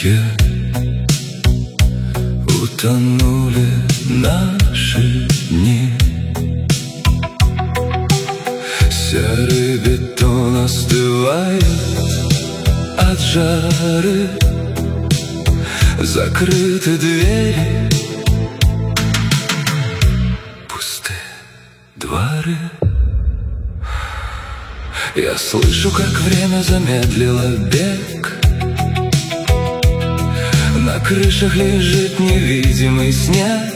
сумерке утонули наши дни. Серый бетон остывает от жары, закрыты двери, пустые дворы. Я слышу, как время замедлило бег. На крышах лежит невидимый снег.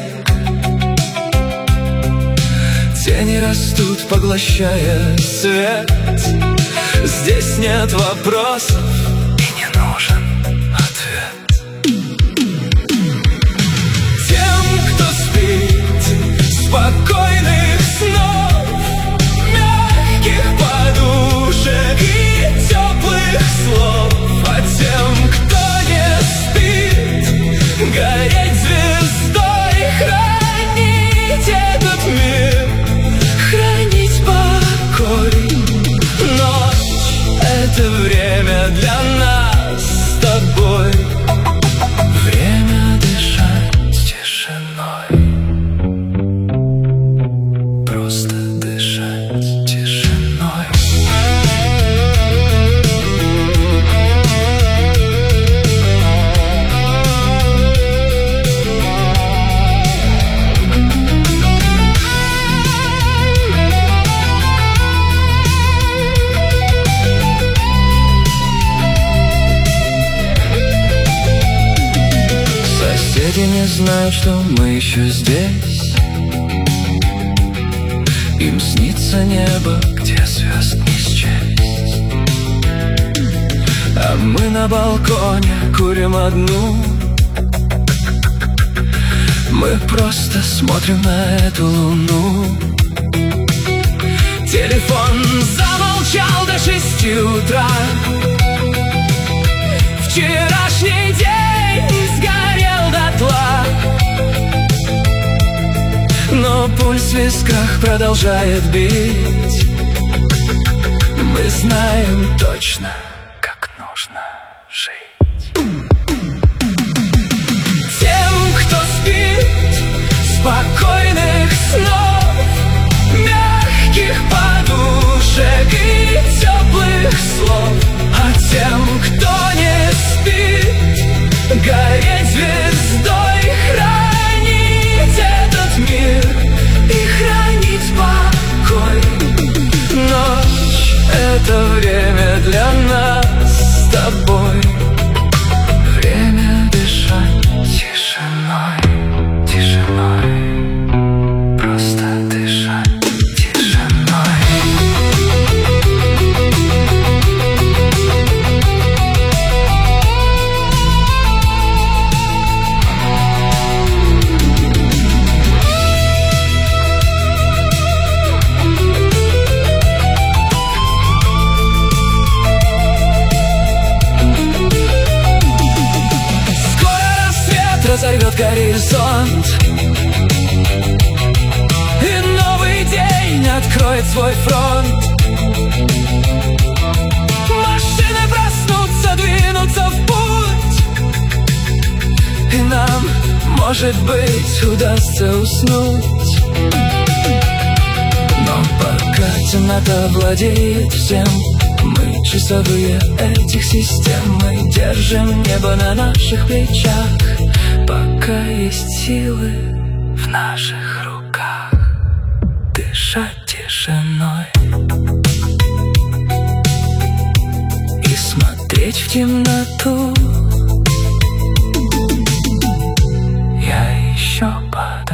Тени растут, поглощая свет. Здесь нет вопросов и не нужен ответ. Тем, кто спит, спокойных снов, мягких подушек и теплых слов. А тем, кто не спит, гореть звездой, хранить этот мир, хранить покой. Ночь — это время для нас с тобой, время дышать тишиной, просто дышать тишиной. Соседи не знают, что мы еще здесь. Им снится небо, где звезд не счесть. А мы на балконе курим одну. Мы просто смотрим на эту луну. Телефон замолчал до 6 утра. Вчерашний день сгорел дотла, но пульс в висках продолжает бить. Мы знаем точно, как нужно жить. Тем, кто спит, спокойных снов, мягких подушек и теплых слов. А тем, кто не спит, гореть звездой, хранить этот мир и хранить покой. Ночь — это время для нас с тобой, время дышать тишиной, тишиной, просто дышать тишиной. Разорвет горизонт, и новый день откроет свой фронт. Машины проснутся, двинутся в путь, и нам, может быть, удастся уснуть. Но пока темнота владеет всем, мы часовые этих систем. Мы держим небо на наших плечах, пока есть силы в наших руках. Дышать тишиной и смотреть в темноту. Я еще под